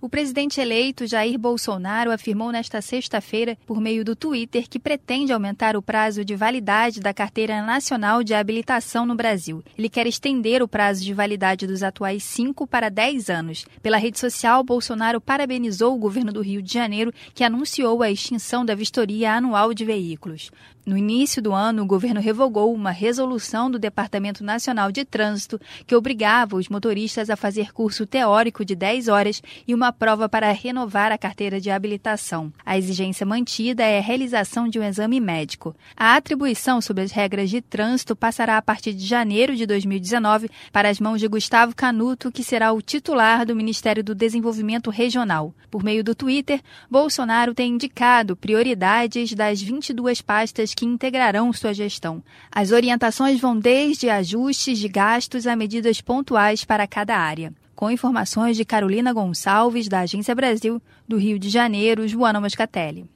O presidente eleito Jair Bolsonaro afirmou nesta sexta-feira, por meio do Twitter, que pretende aumentar o prazo de validade da Carteira Nacional de Habilitação no Brasil. Ele quer estender o prazo de validade dos atuais 5 para 10 anos. Pela rede social, Bolsonaro parabenizou o governo do Rio de Janeiro, que anunciou a extinção da vistoria anual de veículos. No início do ano, o governo revogou uma resolução do Departamento Nacional de Trânsito que obrigava os motoristas a fazer curso teórico de 10 horas e uma prova para renovar a carteira de habilitação. A exigência mantida é a realização de um exame médico. A atribuição sobre as regras de trânsito passará a partir de janeiro de 2019 para as mãos de Gustavo Canuto, que será o titular do Ministério do Desenvolvimento Regional. Por meio do Twitter, Bolsonaro tem indicado prioridades das 22 pastas que integrarão sua gestão. As orientações vão desde ajustes de gastos a medidas pontuais para cada área. Com informações de Carolina Gonçalves, da Agência Brasil, do Rio de Janeiro, Joana Moscatelli.